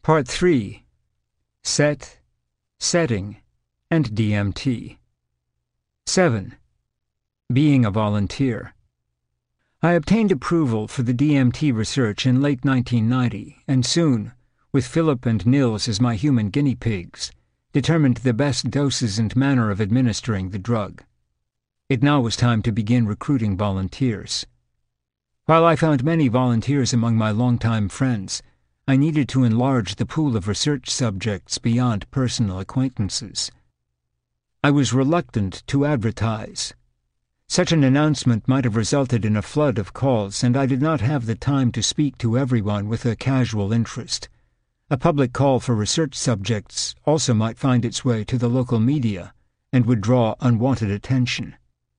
Part 3. Set, Setting, and DMT. 7. Being a volunteer. I obtained approval for the DMT research in late 1990, and soon, with Philip and Nils as my human guinea pigs, determined the best doses and manner of administering the drug. It now was time to begin recruiting volunteers. While I found many volunteers among my longtime friends, I needed to enlarge the pool of research subjects beyond personal acquaintances. I was reluctant to advertise. Such an announcement might have resulted in a flood of calls, and I did not have the time to speak to everyone with a casual interest. A public call for research subjects also might find its way to the local media and would draw unwanted attention.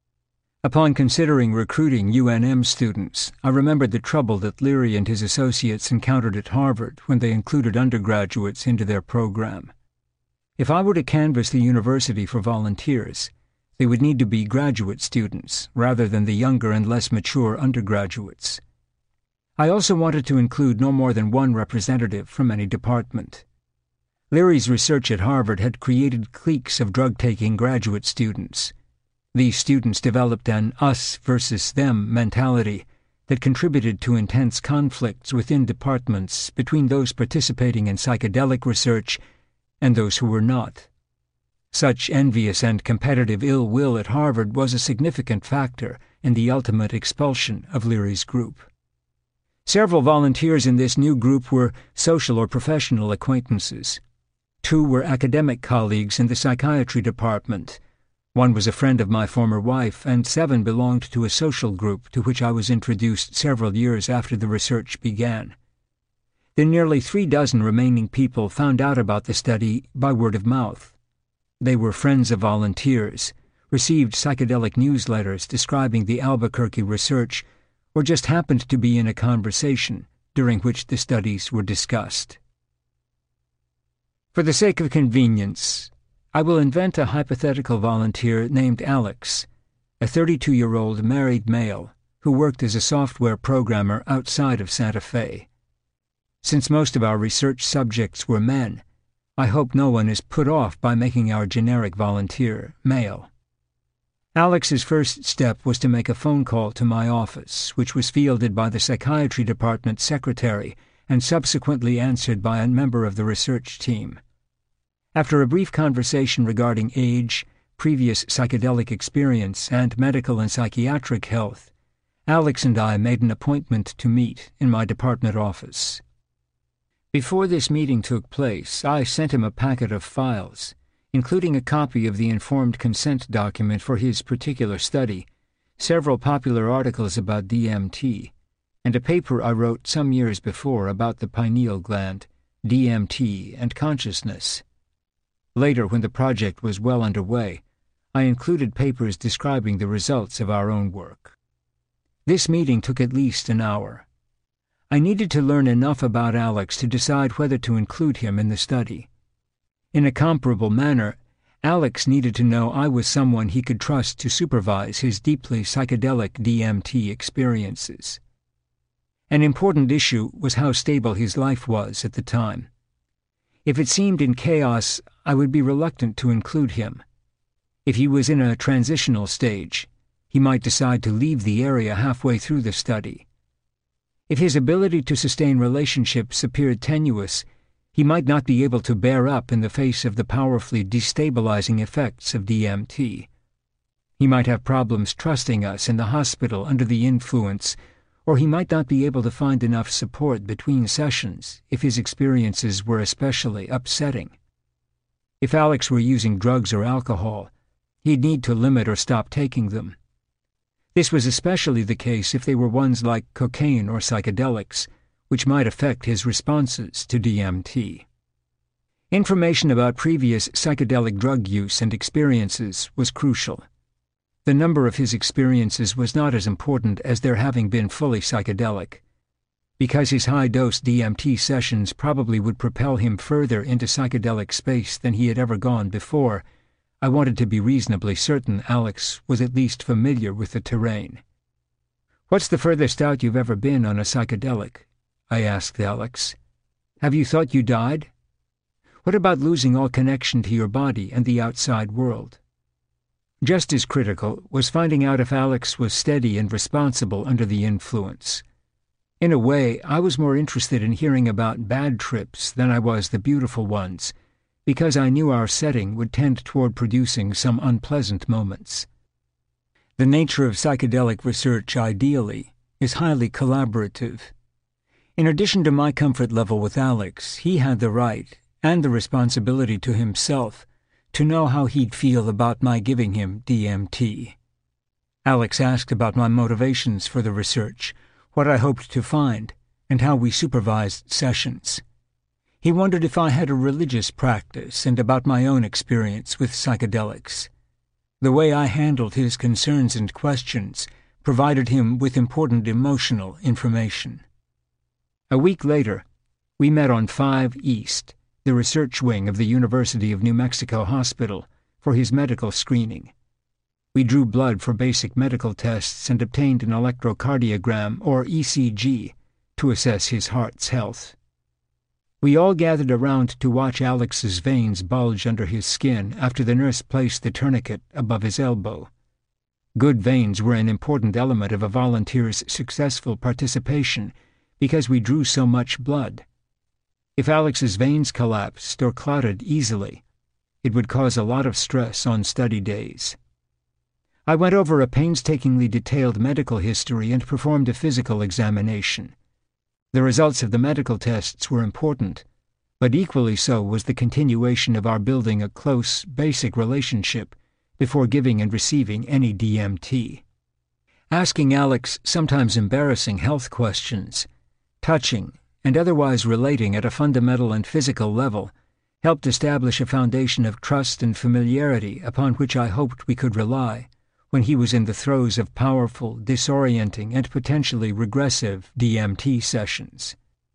Upon considering recruiting UNM students, I remembered the trouble that Leary and his associates encountered at Harvard when they included undergraduates into their program. If I were to canvass the university for volunteers, they would need to be graduate students rather than the younger and less mature undergraduates. I also wanted to include no more than one representative from any department. Leary's research at Harvard had created cliques of drug-taking graduate students. These students developed an us versus them mentality that contributed to intense conflicts within departments between those participating in psychedelic research and those who were not. Such envious and competitive ill will at Harvard was a significant factor in the ultimate expulsion of Leary's group. Several volunteers in this new group were social or professional acquaintances. 2 were academic colleagues in the psychiatry department. 1 was a friend of my former wife, and 7 belonged to a social group to which I was introduced several years after the research began. The nearly 36 remaining people found out about the study by word of mouth. They were friends of volunteers, received psychedelic newsletters describing the Albuquerque research, or just happened to be in a conversation during which the studies were discussed. For the sake of convenience, I will invent a hypothetical volunteer named Alex, a 32-year-old married male who worked as a software programmer outside of Santa Fe. Since most of our research subjects were men, I hope no one is put off by making our generic volunteer male. Alex's first step was to make a phone call to my office, which was fielded by the psychiatry department secretary and subsequently answered by a member of the research team. After a brief conversation regarding age, previous psychedelic experience, and medical and psychiatric health, Alex and I made an appointment to meet in my department office. Before this meeting took place, I sent him a packet of files, including a copy of the informed consent document for his particular study, several popular articles about DMT, and a paper I wrote some years before about the pineal gland, DMT, and consciousness. Later, when the project was well underway, I included papers describing the results of our own work. This meeting took at least an hour. I needed to learn enough about Alex to decide whether to include him in the study. In a comparable manner, Alex needed to know I was someone he could trust to supervise his deeply psychedelic DMT experiences. An important issue was how stable his life was at the time. If it seemed in chaos, I would be reluctant to include him. If he was in a transitional stage, he might decide to leave the area halfway through the study. If his ability to sustain relationships appeared tenuous, he might not be able to bear up in the face of the powerfully destabilizing effects of DMT. He might have problems trusting us in the hospital under the influence, or he might not be able to find enough support between sessions if his experiences were especially upsetting. If Alex were using drugs or alcohol, he'd need to limit or stop taking them. This was especially the case if they were ones like cocaine or psychedelics, which might affect his responses to DMT. Information about previous psychedelic drug use and experiences was crucial. The number of his experiences was not as important as their having been fully psychedelic. Because his high-dose DMT sessions probably would propel him further into psychedelic space than he had ever gone before, I wanted to be reasonably certain Alex was at least familiar with the terrain. "What's the furthest out you've ever been on a psychedelic?" I asked Alex. Have you thought you died? What about losing all connection to your body and the outside world? Just as critical was finding out if Alex was steady and responsible under the influence. In a way, I was more interested in hearing about bad trips than I was the beautiful ones, because I knew our setting would tend toward producing some unpleasant moments. The nature of psychedelic research, ideally, is highly collaborative. In addition to my comfort level with Alex, he had the right, and the responsibility to himself, to know how he'd feel about my giving him DMT. Alex asked about my motivations for the research, what I hoped to find, and how we supervised sessions. He wondered if I had a religious practice and about my own experience with psychedelics. The way I handled his concerns and questions provided him with important emotional information. A week later, we met on 5 East, the research wing of the University of New Mexico Hospital, for his medical screening. We drew blood for basic medical tests and obtained an electrocardiogram, or ECG, to assess his heart's health. We all gathered around to watch Alex's veins bulge under his skin after the nurse placed the tourniquet above his elbow. Good veins were an important element of a volunteer's successful participation because we drew so much blood. If Alex's veins collapsed or clotted easily, it would cause a lot of stress on study days. I went over a painstakingly detailed medical history and performed a physical examination. The results of the medical tests were important, but equally so was the continuation of our building a close, basic relationship before giving and receiving any DMT. Asking Alex sometimes embarrassing health questions, touching, and otherwise relating at a fundamental and physical level, helped establish a foundation of trust and familiarity upon which I hoped we could rely when he was in the throes of powerful, disorienting, and potentially regressive DMT sessions.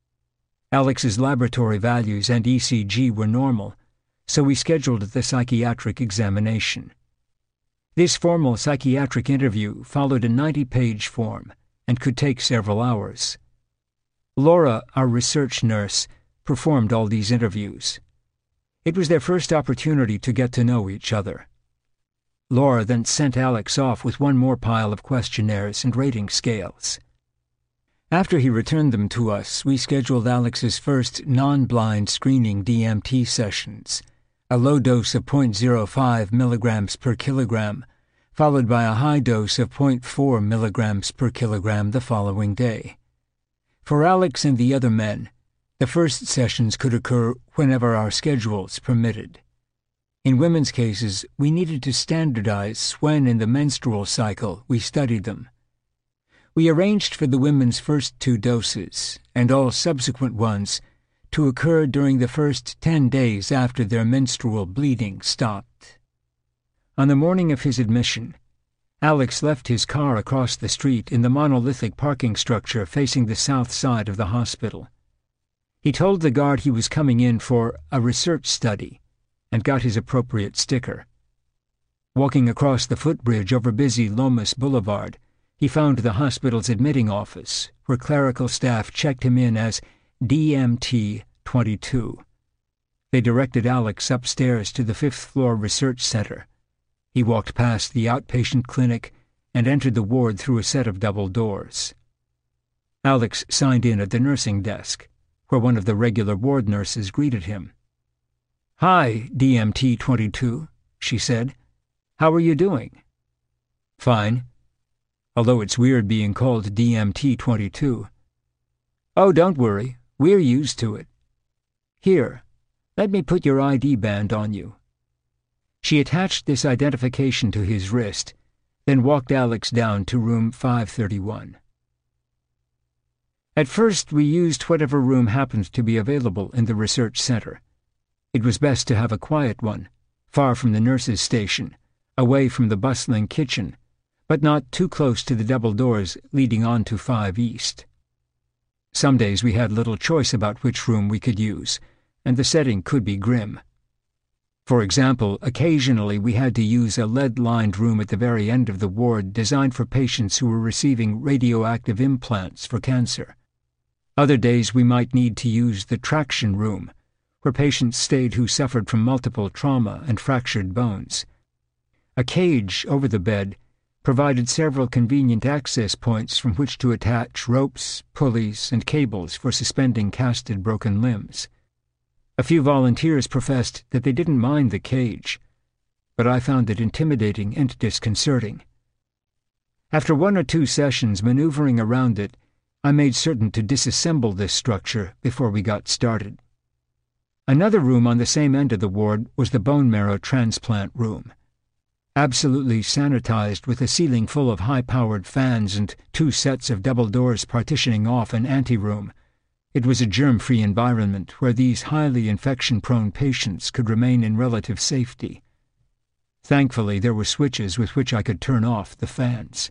Alex's laboratory values and ECG were normal, so we scheduled the psychiatric examination. This formal psychiatric interview followed a 90-page form and could take several hours. Laura, our research nurse, performed all these interviews. It was their first opportunity to get to know each other. Laura then sent Alex off with one more pile of questionnaires and rating scales. After he returned them to us, we scheduled Alex's first non-blind screening DMT sessions, a low dose of 0.05 milligrams per kilogram, followed by a high dose of 0.4 milligrams per kilogram the following day. For Alex and the other men, the first sessions could occur whenever our schedules permitted. In women's cases, we needed to standardize when in the menstrual cycle we studied them. We arranged for the women's first 2 doses, and all subsequent ones, to occur during the first 10 days after their menstrual bleeding stopped. On the morning of his admission, Alex left his car across the street in the monolithic parking structure facing the south side of the hospital. He told the guard he was coming in for a research study and got his appropriate sticker. Walking across the footbridge over busy Lomas Boulevard, he found the hospital's admitting office, where clerical staff checked him in as DMT 22. They directed Alex upstairs to the 5th-floor research center. He walked past the outpatient clinic and entered the ward through a set of double doors. Alex signed in at the nursing desk, where one of the regular ward nurses greeted him. "Hi, DMT 22, she said. "How are you doing?" "Fine. Although it's weird being called DMT 22. "Oh, don't worry. We're used to it. Here, let me put your ID band on you." She attached this identification to his wrist, then walked Alex down to room 531. At first, we used whatever room happened to be available in the research center. It was best to have a quiet one, far from the nurse's station, away from the bustling kitchen, but not too close to the double doors leading on to 5 East. Some days we had little choice about which room we could use, and the setting could be grim. For example, occasionally we had to use a lead-lined room at the very end of the ward designed for patients who were receiving radioactive implants for cancer. Other days we might need to use the traction room, where patients stayed who suffered from multiple trauma and fractured bones. A cage over the bed provided several convenient access points from which to attach ropes, pulleys, and cables for suspending casted broken limbs. A few volunteers professed that they didn't mind the cage, but I found it intimidating and disconcerting. After 1 or 2 sessions maneuvering around it, I made certain to disassemble this structure before we got started. Another room on the same end of the ward was the bone marrow transplant room. Absolutely sanitized with a ceiling full of high-powered fans and 2 sets of double doors partitioning off an anteroom, it was a germ-free environment where these highly infection-prone patients could remain in relative safety. Thankfully, there were switches with which I could turn off the fans.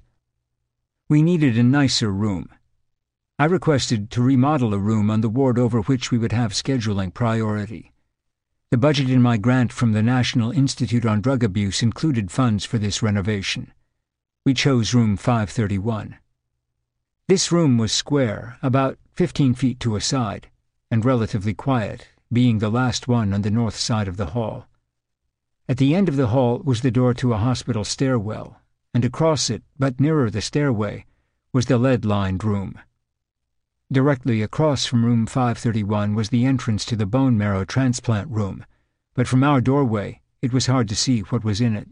We needed a nicer room. I requested to remodel a room on the ward over which we would have scheduling priority. The budget in my grant from the National Institute on Drug Abuse included funds for this renovation. We chose room 531. This room was square, about 15 feet to a side, and relatively quiet, being the last one on the north side of the hall. At the end of the hall was the door to a hospital stairwell, and across it, but nearer the stairway, was the lead-lined room. Directly across from room 531 was the entrance to the bone marrow transplant room, but from our doorway it was hard to see what was in it.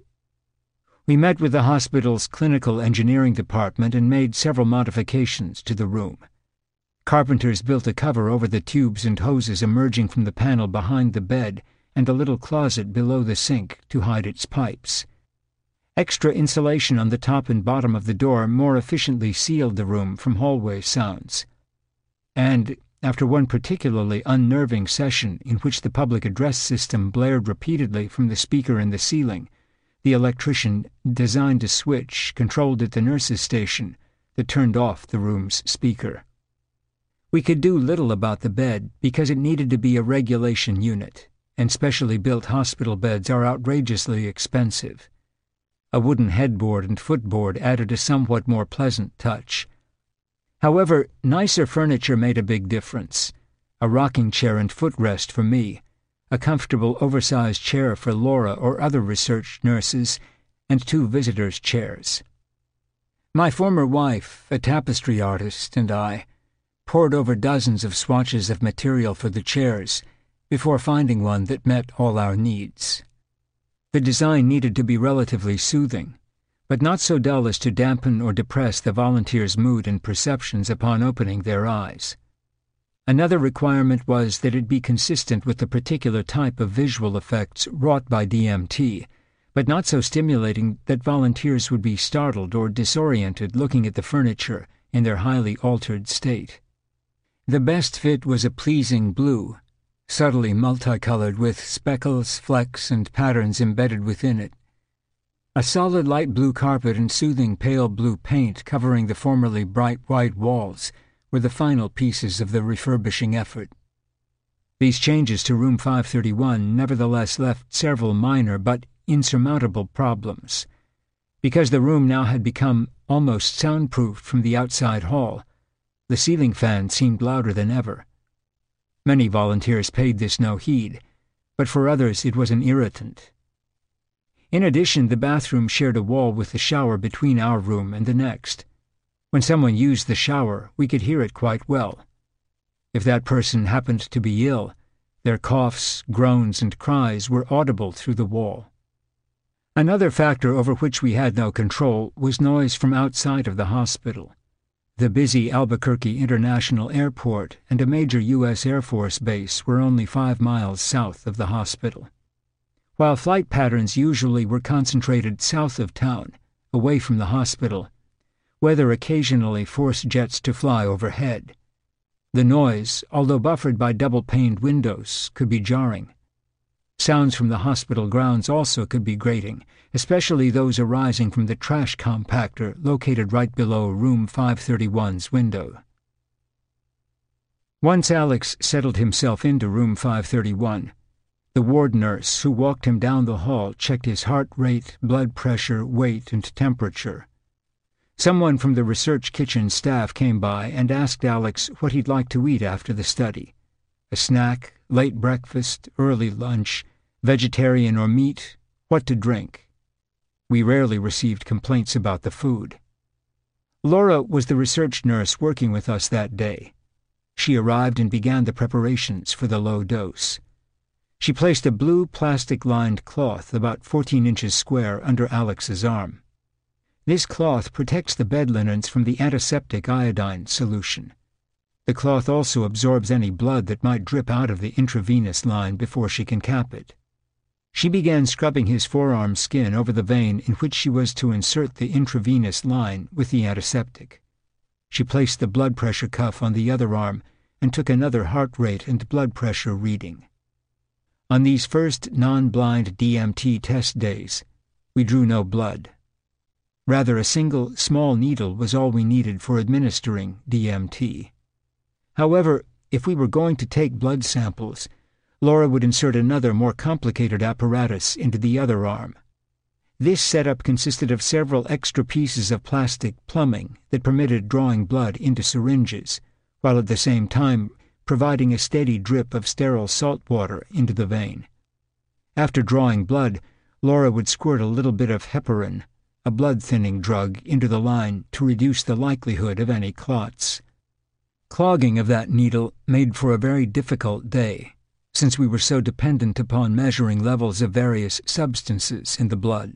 We met with the hospital's clinical engineering department and made several modifications to the room. Carpenters built a cover over the tubes and hoses emerging from the panel behind the bed and a little closet below the sink to hide its pipes. Extra insulation on the top and bottom of the door more efficiently sealed the room from hallway sounds. And, after one particularly unnerving session in which the public address system blared repeatedly from the speaker in the ceiling, the electrician designed a switch controlled at the nurse's station that turned off the room's speaker. We could do little about the bed because it needed to be a regulation unit, and specially built hospital beds are outrageously expensive. A wooden headboard and footboard added a somewhat more pleasant touch. However, nicer furniture made a big difference. A rocking chair and footrest for me, a comfortable oversized chair for Laura or other research nurses, and 2 visitors' chairs. My former wife, a tapestry artist, and I pored over dozens of swatches of material for the chairs before finding one that met all our needs. The design needed to be relatively soothing, but not so dull as to dampen or depress the volunteers' mood and perceptions upon opening their eyes. Another requirement was that it be consistent with the particular type of visual effects wrought by DMT, but not so stimulating that volunteers would be startled or disoriented looking at the furniture in their highly altered state. The best fit was a pleasing blue, subtly multicolored with speckles, flecks, and patterns embedded within it. A solid light blue carpet and soothing pale blue paint covering the formerly bright white walls were the final pieces of the refurbishing effort. These changes to room 531 nevertheless left several minor but insurmountable problems. Because the room now had become almost soundproofed from the outside hall, the ceiling fan seemed louder than ever. Many volunteers paid this no heed, but for others it was an irritant. In addition, the bathroom shared a wall with the shower between our room and the next. When someone used the shower, we could hear it quite well. If that person happened to be ill, their coughs, groans, and cries were audible through the wall. Another factor over which we had no control was noise from outside of the hospital. The busy Albuquerque International Airport and a major U.S. Air Force base were only 5 miles south of the hospital. While flight patterns usually were concentrated south of town, away from the hospital, weather occasionally forced jets to fly overhead. The noise, although buffered by double-paned windows, could be jarring. Sounds from the hospital grounds also could be grating, especially those arising from the trash compactor located right below room 531's window. Once Alex settled himself into room 531, the ward nurse who walked him down the hall checked his heart rate, blood pressure, weight, and temperature. Someone from the research kitchen staff came by and asked Alex what he'd like to eat after the study. A snack, late breakfast, early lunch, vegetarian or meat, what to drink. We rarely received complaints about the food. Laura was the research nurse working with us that day. She arrived and began the preparations for the low dose. She placed a blue plastic-lined cloth about 14 inches square under Alex's arm. This cloth protects the bed linens from the antiseptic iodine solution. The cloth also absorbs any blood that might drip out of the intravenous line before she can cap it. She began scrubbing his forearm skin over the vein in which she was to insert the intravenous line with the antiseptic. She placed the blood pressure cuff on the other arm and took another heart rate and blood pressure reading. On these first non-blind DMT test days, we drew no blood. Rather, a single, small needle was all we needed for administering DMT. However, if we were going to take blood samples, Laura would insert another, more complicated apparatus into the other arm. This setup consisted of several extra pieces of plastic plumbing that permitted drawing blood into syringes, while at the same time providing a steady drip of sterile salt water into the vein. After drawing blood, Laura would squirt a little bit of heparin, a blood-thinning drug, into the line to reduce the likelihood of any clots. Clogging of that needle made for a very difficult day, since we were so dependent upon measuring levels of various substances in the blood.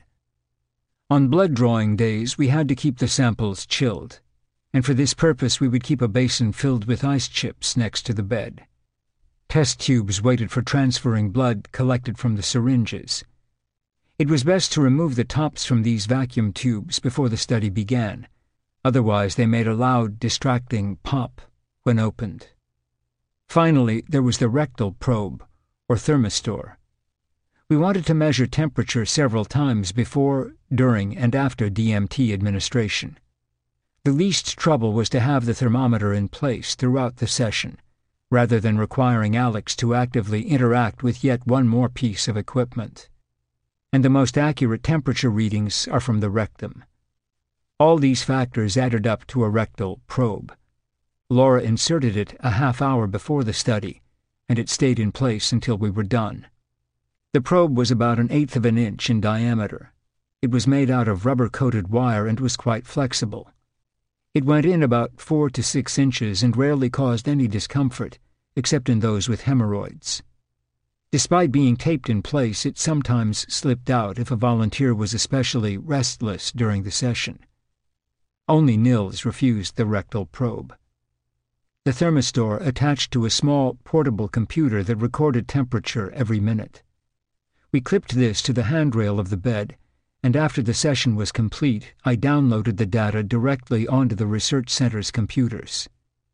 On blood-drawing days, we had to keep the samples chilled, and for this purpose we would keep a basin filled with ice chips next to the bed. Test tubes waited for transferring blood collected from the syringes. It was best to remove the tops from these vacuum tubes before the study began, otherwise they made a loud, distracting pop when opened. Finally, there was the rectal probe, or thermistor. We wanted to measure temperature several times before, during, and after DMT administration. The least trouble was to have the thermometer in place throughout the session, rather than requiring Alex to actively interact with yet one more piece of equipment. And the most accurate temperature readings are from the rectum. All these factors added up to a rectal probe. Laura inserted it a half hour before the study, and it stayed in place until we were done. The probe was about 1/8 of an inch in diameter. It was made out of rubber-coated wire and was quite flexible. It went in about 4 to 6 inches and rarely caused any discomfort, except in those with hemorrhoids. Despite being taped in place, it sometimes slipped out if a volunteer was especially restless during the session. Only Nils refused the rectal probe. The thermistor attached to a small, portable computer that recorded temperature every minute. We clipped this to the handrail of the bed, and after the session was complete, I downloaded the data directly onto the research center's computers.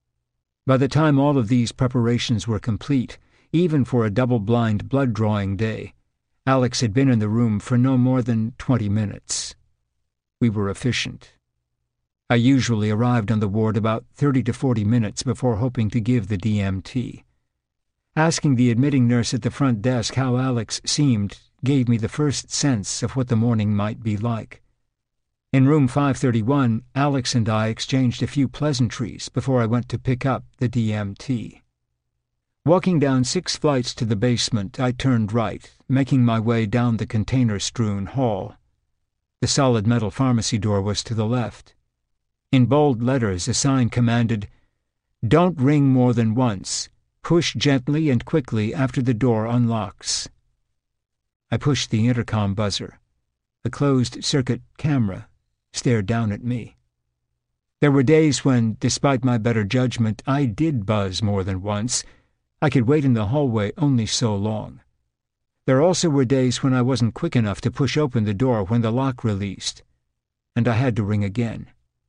By the time all of these preparations were complete, even for a double-blind blood-drawing day, Alex had been in the room for no more than 20 minutes. We were efficient. I usually arrived on the ward about 30 to 40 minutes before hoping to give the DMT. Asking the admitting nurse at the front desk how Alex seemed gave me the first sense of what the morning might be like. In room 531, Alex and I exchanged a few pleasantries before I went to pick up the DMT. Walking down 6 flights to the basement, I turned right, making my way down the container-strewn hall. The solid metal pharmacy door was to the left. In bold letters, a sign commanded, "Don't ring more than once. Push gently and quickly after the door unlocks." I pushed the intercom buzzer. A closed-circuit camera stared down at me. There were days when, despite my better judgment, I did buzz more than once. I could wait in the hallway only so long. There also were days when I wasn't quick enough to push open the door when the lock released, and I had to ring again.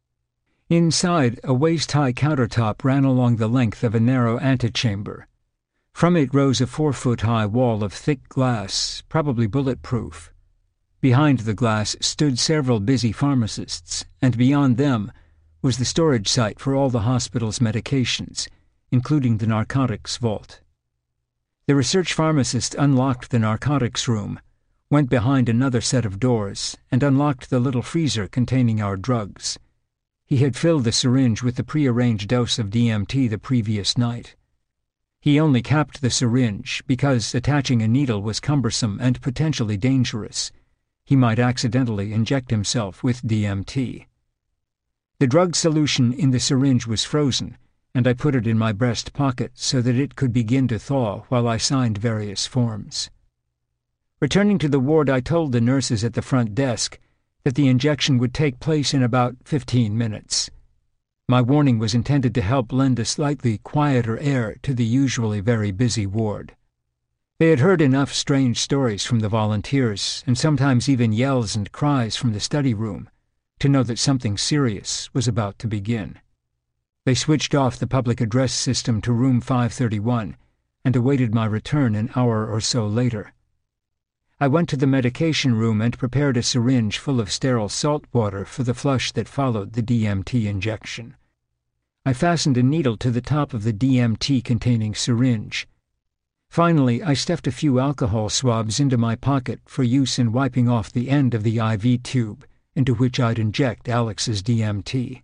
Inside, a waist-high countertop ran along the length of a narrow antechamber. From it rose a 4-foot-high wall of thick glass, probably bulletproof. Behind the glass stood several busy pharmacists, and beyond them was the storage site for all the hospital's medications, including the narcotics vault. The research pharmacist unlocked the narcotics room, went behind another set of doors, and unlocked the little freezer containing our drugs. He had filled the syringe with the prearranged dose of DMT the previous night. He only capped the syringe because attaching a needle was cumbersome and potentially dangerous. He might accidentally inject himself with DMT. The drug solution in the syringe was frozen, and I put it in my breast pocket so that it could begin to thaw while I signed various forms. Returning to the ward, I told the nurses at the front desk that the injection would take place in about 15 minutes. My warning was intended to help lend a slightly quieter air to the usually very busy ward. They had heard enough strange stories from the volunteers, and sometimes even yells and cries from the study room, to know that something serious was about to begin. They switched off the public address system to room 531 and awaited my return an hour or so later. I went to the medication room and prepared a syringe full of sterile salt water for the flush that followed the DMT injection. I fastened a needle to the top of the DMT-containing syringe. Finally, I stuffed a few alcohol swabs into my pocket for use in wiping off the end of the IV tube into which I'd inject Alex's DMT.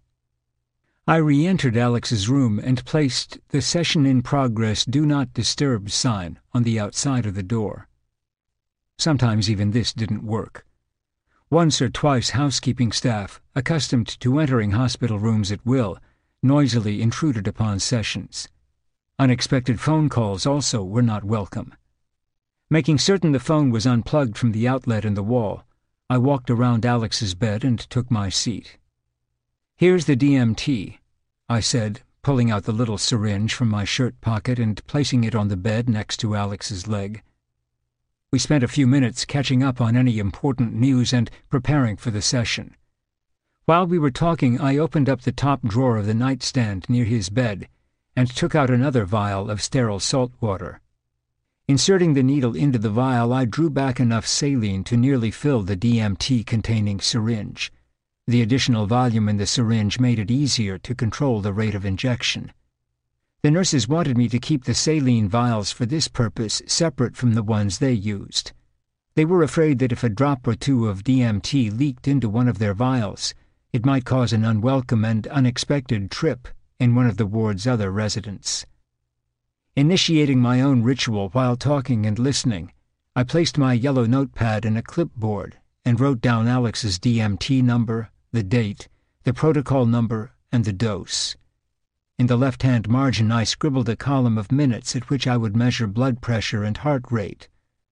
I re-entered Alex's room and placed the Session in Progress Do Not Disturb sign on the outside of the door. Sometimes even this didn't work. Once or twice housekeeping staff, accustomed to entering hospital rooms at will, noisily intruded upon sessions. Unexpected phone calls also were not welcome. Making certain the phone was unplugged from the outlet in the wall, I walked around Alex's bed and took my seat. "Here's the DMT," I said, pulling out the little syringe from my shirt pocket and placing it on the bed next to Alex's leg. We spent a few minutes catching up on any important news and preparing for the session. While we were talking, I opened up the top drawer of the nightstand near his bed and took out another vial of sterile salt water. Inserting the needle into the vial, I drew back enough saline to nearly fill the DMT-containing syringe. The additional volume in the syringe made it easier to control the rate of injection. The nurses wanted me to keep the saline vials for this purpose separate from the ones they used. They were afraid that if a drop or two of DMT leaked into one of their vials, it might cause an unwelcome and unexpected trip in one of the ward's other residents. Initiating my own ritual while talking and listening, I placed my yellow notepad in a clipboard and wrote down Alex's DMT number, the date, the protocol number, and the dose. In the left-hand margin I scribbled a column of minutes at which I would measure blood pressure and heart rate.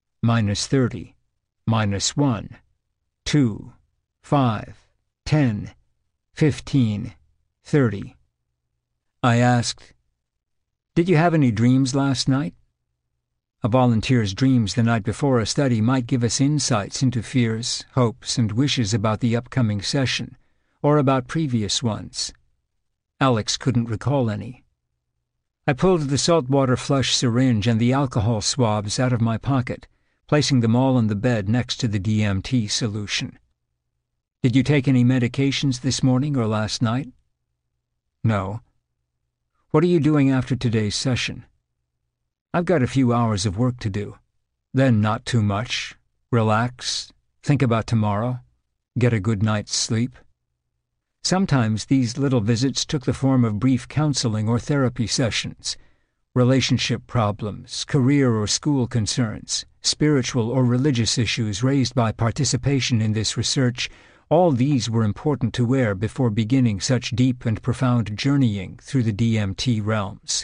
-30, -1, 2, 5, 10, 15, 30. I asked, "Did you have any dreams last night?" A volunteer's dreams the night before a study might give us insights into fears, hopes, and wishes about the upcoming session, or about previous ones. Alex couldn't recall any. I pulled the saltwater flush syringe and the alcohol swabs out of my pocket, placing them all on the bed next to the DMT solution. "Did you take any medications this morning or last night?" "No." "What are you doing after today's session?" "I've got a few hours of work to do. Then not too much. Relax, think about tomorrow, get a good night's sleep." Sometimes these little visits took the form of brief counseling or therapy sessions. Relationship problems, career or school concerns, spiritual or religious issues raised by participation in this research, all these were important to air before beginning such deep and profound journeying through the DMT realms.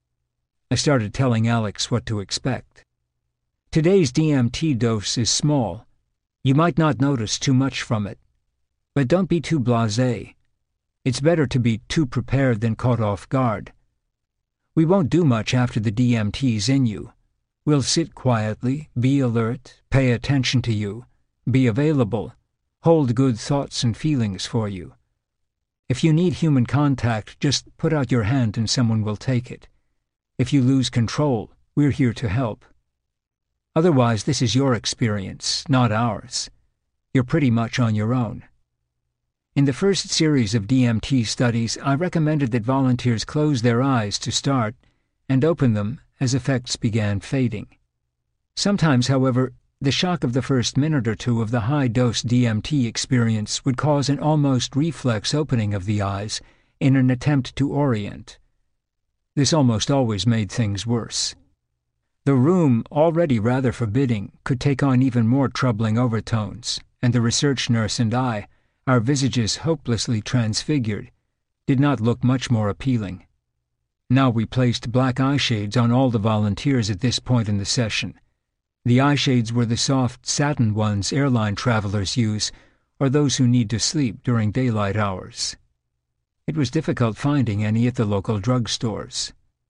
I started telling Alex what to expect. Today's DMT dose is small. You might not notice too much from it. But don't be too blasé. It's better to be too prepared than caught off guard. We won't do much after the DMT's in you. We'll sit quietly, be alert, pay attention to you, be available, hold good thoughts and feelings for you. If you need human contact, just put out your hand and someone will take it. If you lose control, we're here to help. Otherwise, this is your experience, not ours. You're pretty much on your own. In the first series of DMT studies, I recommended that volunteers close their eyes to start and open them as effects began fading. Sometimes, however, the shock of the first minute or two of the high-dose DMT experience would cause an almost reflex opening of the eyes in an attempt to orient. This almost always made things worse. The room, already rather forbidding, could take on even more troubling overtones, and the research nurse and I, our visages hopelessly transfigured, did not look much more appealing. Now we placed black eye shades on all the volunteers at this point in the session. The eye shades were the soft satin ones airline travelers use, or those who need to sleep during daylight hours. It was difficult finding any at the local drugstores.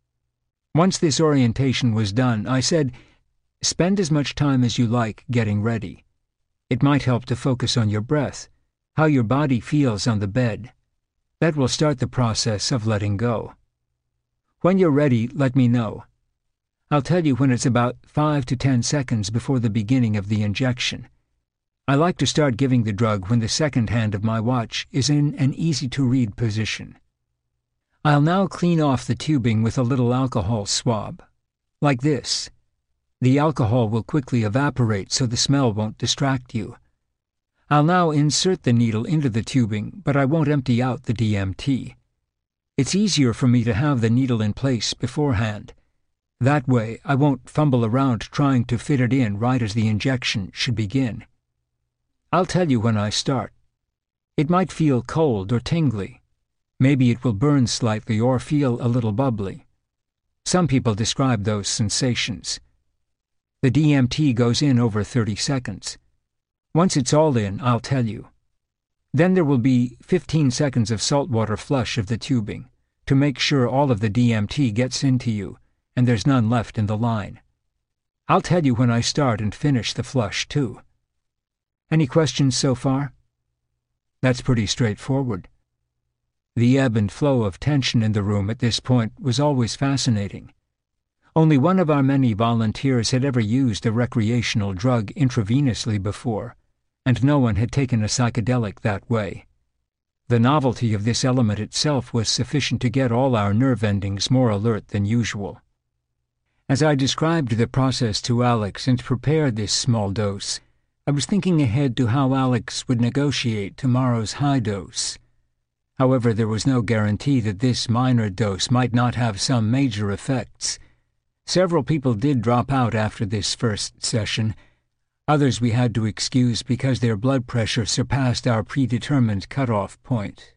Once this orientation was done, I said, "Spend as much time as you like getting ready. It might help to focus on your breath, how your body feels on the bed. That will start the process of letting go. When you're ready, let me know. I'll tell you when it's about 5 to 10 seconds before the beginning of the injection. I like to start giving the drug when the second hand of my watch is in an easy-to-read position. I'll now clean off the tubing with a little alcohol swab. Like this. The alcohol will quickly evaporate so the smell won't distract you. I'll now insert the needle into the tubing, but I won't empty out the DMT. It's easier for me to have the needle in place beforehand. That way, I won't fumble around trying to fit it in right as the injection should begin. I'll tell you when I start. It might feel cold or tingly. Maybe it will burn slightly or feel a little bubbly. Some people describe those sensations. The DMT goes in over 30 seconds. Once it's all in, I'll tell you. Then there will be 15 seconds of saltwater flush of the tubing to make sure all of the DMT gets into you and there's none left in the line. I'll tell you when I start and finish the flush, too. Any questions so far? That's pretty straightforward. The ebb and flow of tension in the room at this point was always fascinating. Only one of our many volunteers had ever used a recreational drug intravenously before, and no one had taken a psychedelic that way. The novelty of this element itself was sufficient to get all our nerve endings more alert than usual. As I described the process to Alex and prepared this small dose, I was thinking ahead to how Alex would negotiate tomorrow's high dose. However, there was no guarantee that this minor dose might not have some major effects. Several people did drop out after this first session. Others we had to excuse because their blood pressure surpassed our predetermined cutoff point.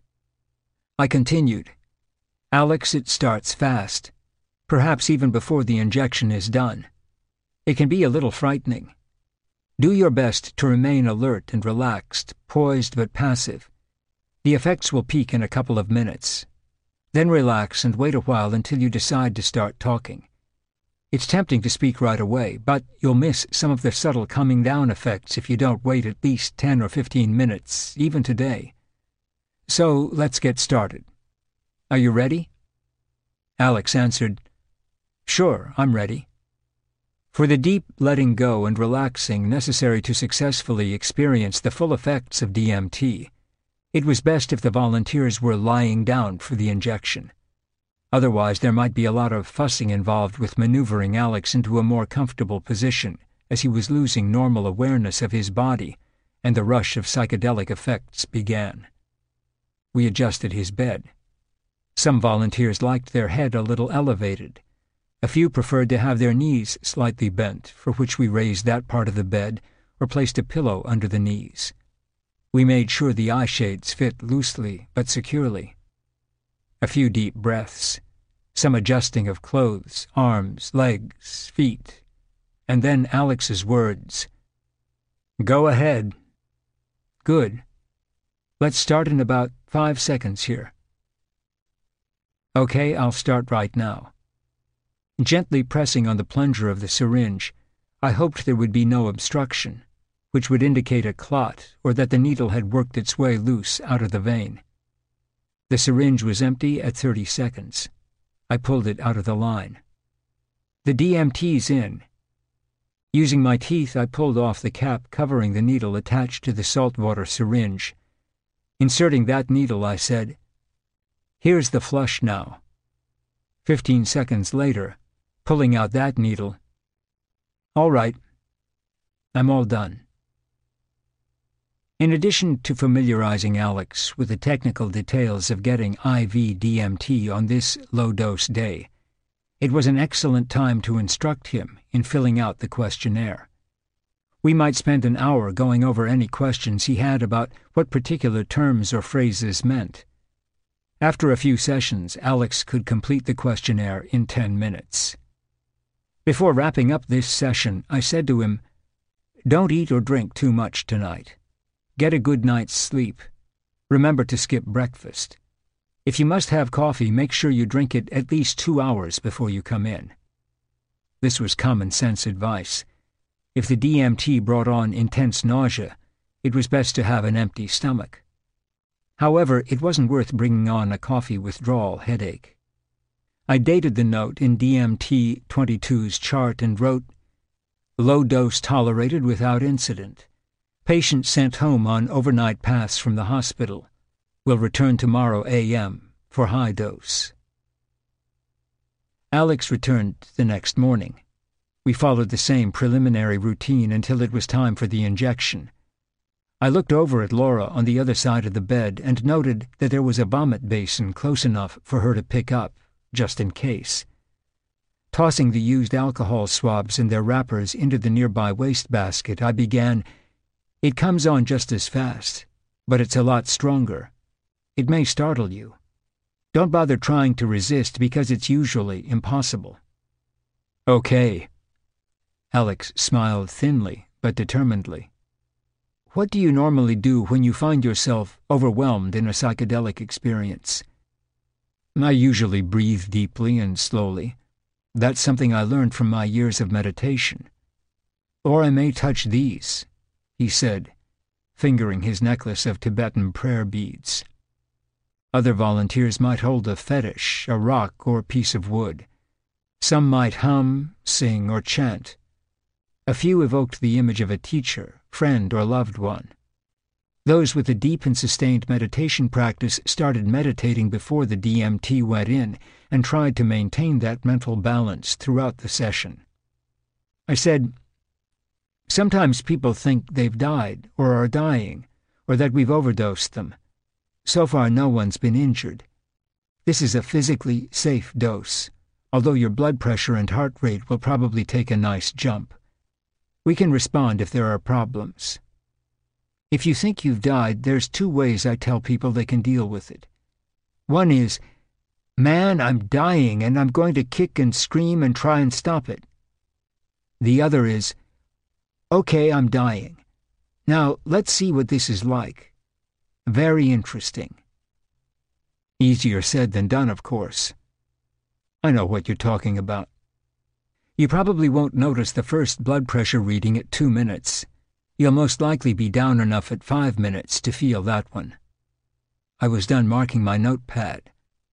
I continued. Alex, it starts fast, perhaps even before the injection is done. It can be a little frightening. Do your best to remain alert and relaxed, poised but passive. The effects will peak in a couple of minutes. Then relax and wait a while until you decide to start talking. It's tempting to speak right away, but you'll miss some of the subtle coming down effects if you don't wait at least 10 or 15 minutes, even today. So let's get started. Are you ready? Alex answered, Sure, I'm ready. For the deep letting go and relaxing necessary to successfully experience the full effects of DMT, it was best if the volunteers were lying down for the injection. Otherwise, there might be a lot of fussing involved with maneuvering Alex into a more comfortable position as he was losing normal awareness of his body and the rush of psychedelic effects began. We adjusted his bed. Some volunteers liked their head a little elevated. A few preferred to have their knees slightly bent, for which we raised that part of the bed or placed a pillow under the knees. We made sure the eye shades fit loosely but securely. A few deep breaths, some adjusting of clothes, arms, legs, feet, and then Alex's words. Go ahead. Good. Let's start in about 5 seconds here. Okay, I'll start right now. Gently pressing on the plunger of the syringe, I hoped there would be no obstruction, which would indicate a clot or that the needle had worked its way loose out of the vein. The syringe was empty at 30 seconds. I pulled it out of the line. The DMT's in. Using my teeth, I pulled off the cap covering the needle attached to the saltwater syringe. Inserting that needle, I said, Here's the flush now. 15 seconds later, pulling out that needle. All right. I'm all done." In addition to familiarizing Alex with the technical details of getting IV DMT on this low-dose day, it was an excellent time to instruct him in filling out the questionnaire. We might spend an hour going over any questions he had about what particular terms or phrases meant. After a few sessions, Alex could complete the questionnaire in 10 minutes. Before wrapping up this session, I said to him, "Don't eat or drink too much tonight. Get a good night's sleep. Remember to skip breakfast. If you must have coffee, make sure you drink it at least 2 hours before you come in." This was common sense advice. If the DMT brought on intense nausea, it was best to have an empty stomach. However, it wasn't worth bringing on a coffee withdrawal headache. I dated the note in DMT-22's chart and wrote, "Low dose tolerated without incident. Patient sent home on overnight pass from the hospital. Will return tomorrow a.m. for high dose." Alex returned the next morning. We followed the same preliminary routine until it was time for the injection. I looked over at Laura on the other side of the bed and noted that there was a vomit basin close enough for her to pick up, just in case. Tossing the used alcohol swabs and their wrappers into the nearby wastebasket, I began, "It comes on just as fast, but it's a lot stronger. It may startle you. Don't bother trying to resist because it's usually impossible." "Okay." Alex smiled thinly but determinedly. "What do you normally do when you find yourself overwhelmed in a psychedelic experience?" "I usually breathe deeply and slowly. That's something I learned from my years of meditation. Or I may touch these," he said, fingering his necklace of Tibetan prayer beads. Other volunteers might hold a fetish, a rock or piece of wood. Some might hum, sing, or chant. A few evoked the image of a teacher, friend, or loved one. Those with a deep and sustained meditation practice started meditating before the DMT went in and tried to maintain that mental balance throughout the session. I said, "Sometimes people think they've died or are dying, or that we've overdosed them. So far, no one's been injured. This is a physically safe dose, although your blood pressure and heart rate will probably take a nice jump. We can respond if there are problems. If you think you've died, there's 2 ways I tell people they can deal with it. One is, 'Man, I'm dying and I'm going to kick and scream and try and stop it.' The other is, 'Okay, I'm dying. Now let's see what this is like. Very interesting.' Easier said than done, of course. I know what you're talking about. You probably won't notice the first blood pressure reading at 2 minutes. You'll most likely be down enough at 5 minutes to feel that one." I was done marking my notepad.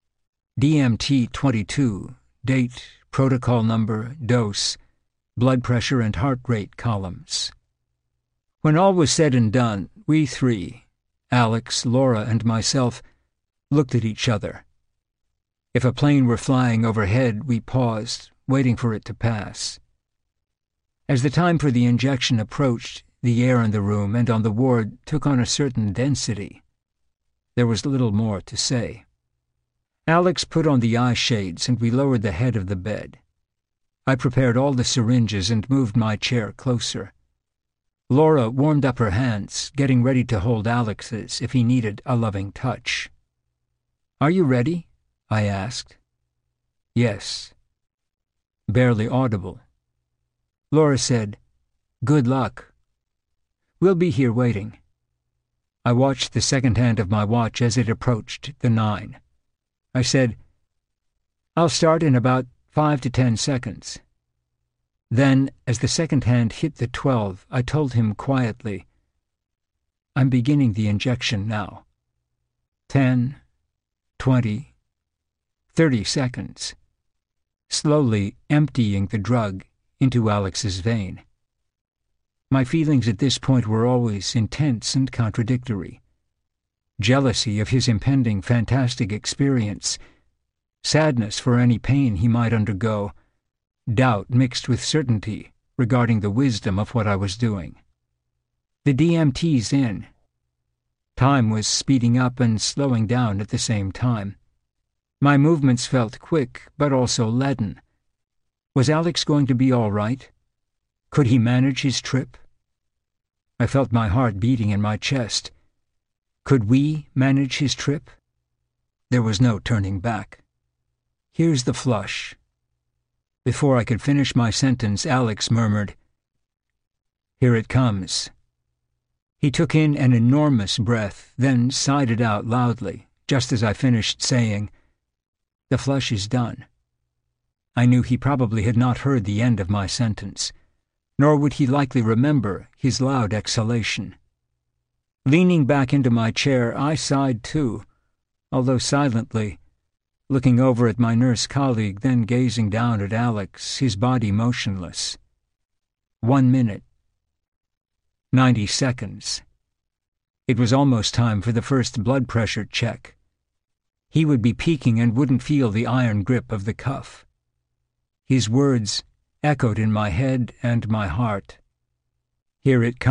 DMT-22, date, protocol number, dose, blood pressure and heart rate columns. When all was said and done, we 3, Alex, Laura, and myself, looked at each other. If a plane were flying overhead, we paused, waiting for it to pass. As the time for the injection approached, the air in the room and on the ward took on a certain density. There was little more to say. Alex put on the eye shades and we lowered the head of the bed. I prepared all the syringes and moved my chair closer. Laura warmed up her hands, getting ready to hold Alex's if he needed a loving touch. "Are you ready?" I asked. "Yes." Barely audible. Laura said, "Good luck." "We'll be here waiting." I watched the second hand of my watch as it approached the 9. I said, "I'll start in about 5 to 10 seconds. Then, as the second hand hit the 12, I told him quietly, "I'm beginning the injection now." 10, 20, 30 seconds. Slowly emptying the drug into Alex's vein. My feelings at this point were always intense and contradictory. Jealousy of his impending fantastic experience, sadness for any pain he might undergo, doubt mixed with certainty regarding the wisdom of what I was doing. The DMT's in. Time was speeding up and slowing down at the same time. My movements felt quick, but also leaden. Was Alex going to be all right? Could he manage his trip? I felt my heart beating in my chest. Could we manage his trip? There was no turning back. Here's the flush. Before I could finish my sentence, Alex murmured, "Here it comes." He took in an enormous breath, then sighed it out loudly, just as I finished saying, "The flush is done." I knew he probably had not heard the end of my sentence, nor would he likely remember his loud exhalation. Leaning back into my chair, I sighed too, although silently, looking over at my nurse colleague, then gazing down at Alex, his body motionless. 1 minute. 90 seconds. It was almost time for the first blood pressure check. He would be peaking and wouldn't feel the iron grip of the cuff. His words echoed in my head and my heart. "Here it comes."